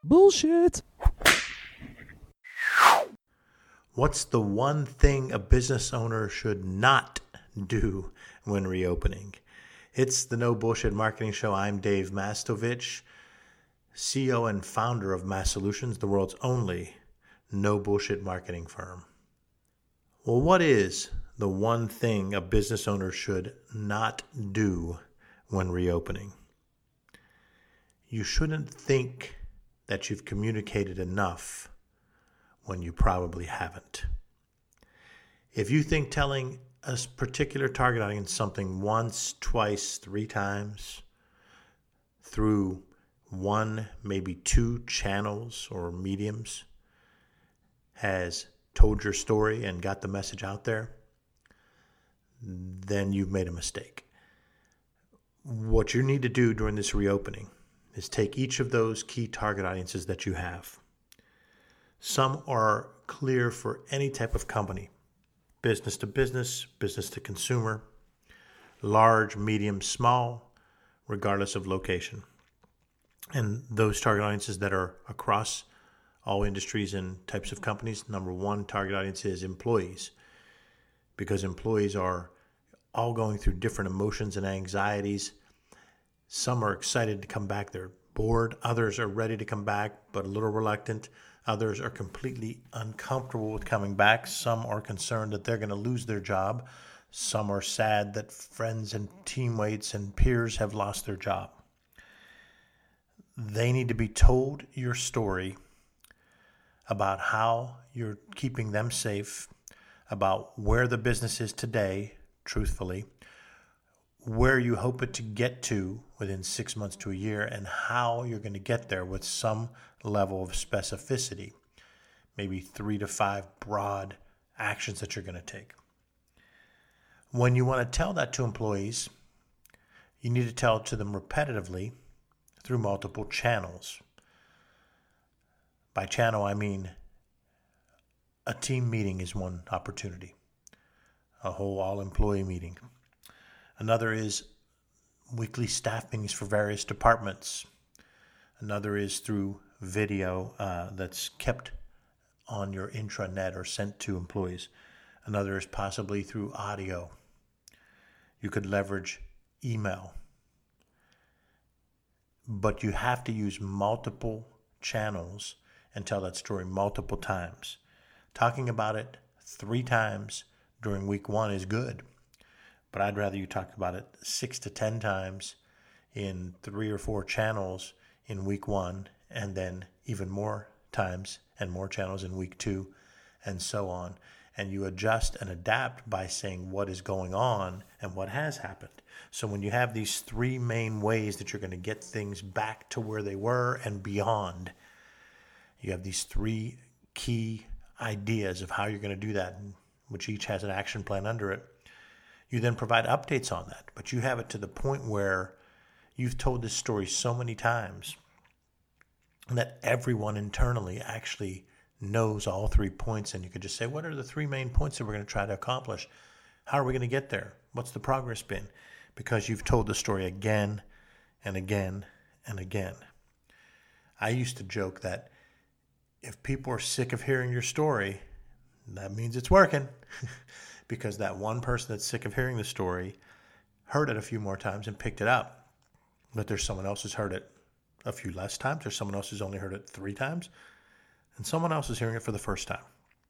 Bullshit. What's the one thing a business owner should not do when reopening? It's the No Bullshit Marketing Show. I'm Dave Mastovich, CEO and founder of Mass Solutions, the world's only no bullshit marketing firm. Well, what is the one thing a business owner should not do when reopening? You shouldn't think that you've communicated enough when you probably haven't. If you think telling a particular target audience something once, twice, 3 times through one, maybe 2 channels or mediums has told your story and got the message out there, then you've made a mistake. What you need to do during this reopening is take each of those key target audiences that you have. Some are clear for any type of company, business to business, business to consumer, large, medium, small, regardless of location. And those target audiences that are across all industries and types of companies, number one target audience is employees, because employees are all going through different emotions and anxieties. Some are excited to come back. They're bored. Others are ready to come back, but a little reluctant. Others are completely uncomfortable with coming back. Some are concerned that they're going to lose their job. Some are sad that friends and teammates and peers have lost their job. They need to be told your story about how you're keeping them safe, about where the business is today, truthfully, where you hope it to get to within 6 months to a year, and how you're going to get there with some level of specificity, maybe 3 to 5 broad actions that you're going to take. When you want to tell that to employees, you need to tell it to them repetitively through multiple channels. By channel, I mean a team meeting is one opportunity, a whole all-employee meeting. Another is weekly staff meetings for various departments. Another is through video that's kept on your intranet or sent to employees. Another is possibly through audio. You could leverage email. But you have to use multiple channels and tell that story multiple times. Talking about it 3 times during week 1 is good, but I'd rather you talk about it 6 to 10 times in 3 or 4 channels in week 1, and then even more times and more channels in week 2, and so on. And you adjust and adapt by saying what is going on and what has happened. So when you have these 3 main ways that you're going to get things back to where they were and beyond, you have these 3 key ideas of how you're going to do that, which each has an action plan under it. You then provide updates on that, but you have it to the point where you've told this story so many times that everyone internally actually knows all 3 points, and you could just say, what are the 3 main points that we're going to try to accomplish? How are we going to get there? What's the progress been? Because you've told the story again and again and again. I used to joke that if people are sick of hearing your story, that means it's working. Because that one person that's sick of hearing the story heard it a few more times and picked it up. But there's someone else who's heard it a few less times. There's someone else who's only heard it 3 times. And someone else is hearing it for the first time.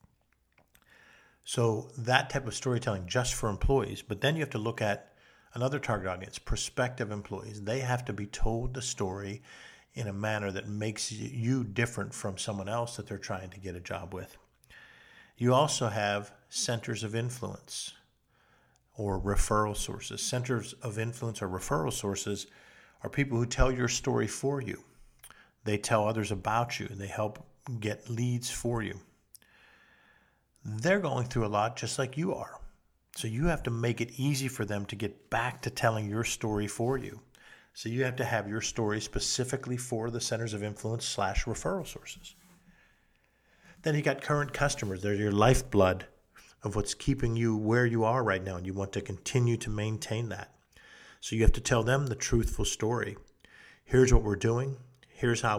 So that type of storytelling just for employees. But then you have to look at another target audience, prospective employees. They have to be told the story in a manner that makes you different from someone else that they're trying to get a job with. You also have centers of influence or referral sources. Centers of influence or referral sources are people who tell your story for you. They tell others about you. They help get leads for you. They're going through a lot just like you are. So you have to make it easy for them to get back to telling your story for you. So you have to have your story specifically for the centers of influence / referral sources. Then you got current customers. They're your lifeblood of what's keeping you where you are right now, and you want to continue to maintain that. So you have to tell them the truthful story. Here's what we're doing. Here's how we've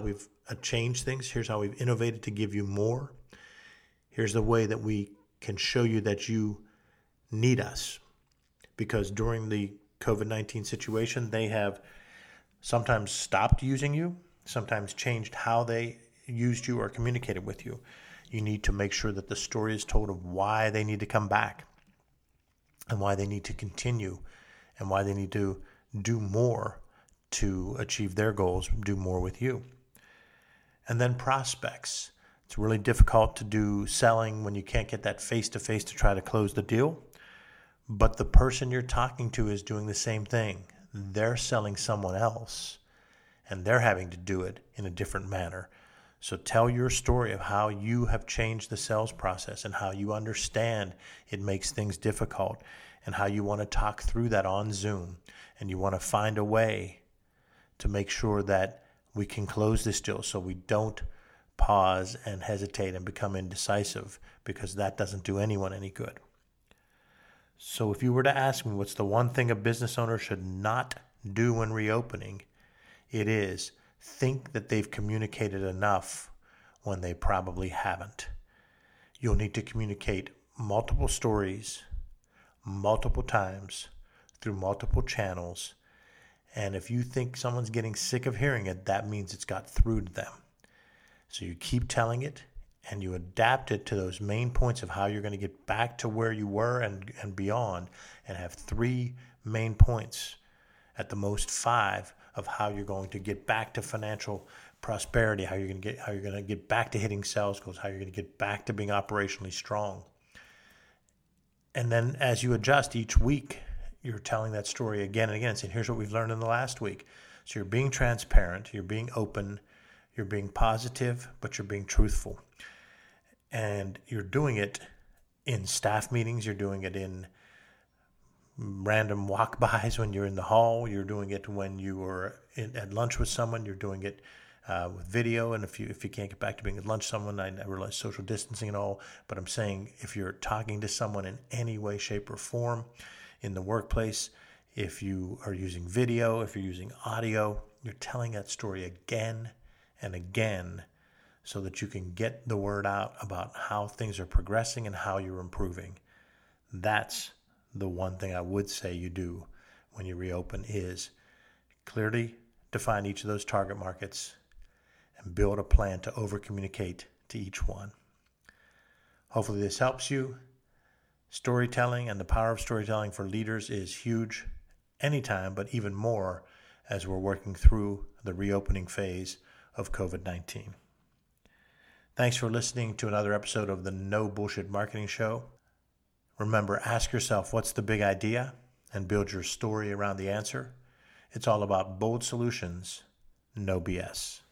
changed things. Here's how we've innovated to give you more. Here's the way that we can show you that you need us. Because during the COVID-19 situation, they have sometimes stopped using you, sometimes changed how they used you or communicated with you. You need to make sure that the story is told of why they need to come back and why they need to continue and why they need to do more to achieve their goals, do more with you. And then prospects. It's really difficult to do selling when you can't get that face-to-face to try to close the deal. But the person you're talking to is doing the same thing. They're selling someone else, and they're having to do it in a different manner. So tell your story of how you have changed the sales process and how you understand it makes things difficult and how you want to talk through that on Zoom. And you want to find a way to make sure that we can close this deal so we don't pause and hesitate and become indecisive, because that doesn't do anyone any good. So if you were to ask me what's the one thing a business owner should not do when reopening, it is think that they've communicated enough when they probably haven't. You'll need to communicate multiple stories, multiple times, through multiple channels. And if you think someone's getting sick of hearing it, that means it's got through to them. So you keep telling it, and you adapt it to those main points of how you're going to get back to where you were and beyond, and have 3 main points, at the most 5, of how you're going to get back to financial prosperity, how you're going to get back to hitting sales goals, how you're going to get back to being operationally strong. And then as you adjust each week, you're telling that story again and again, saying, here's what we've learned in the last week. So you're being transparent, you're being open, you're being positive, but you're being truthful. And you're doing it in staff meetings. You're doing it in random walk-bys when you're in the hall. You're doing it when you are at lunch with someone. You're doing it with video. And if you can't get back to being at lunch with someone, I realize social distancing and all. But I'm saying if you're talking to someone in any way, shape, or form in the workplace, if you are using video, if you're using audio, you're telling that story again and again, so that you can get the word out about how things are progressing and how you're improving. That's the one thing I would say you do when you reopen, is clearly define each of those target markets and build a plan to over-communicate to each one. Hopefully this helps you. Storytelling and the power of storytelling for leaders is huge anytime, but even more as we're working through the reopening phase of COVID-19. Thanks for listening to another episode of the No Bullshit Marketing Show. Remember, ask yourself, what's the big idea? And build your story around the answer. It's all about bold solutions, no BS.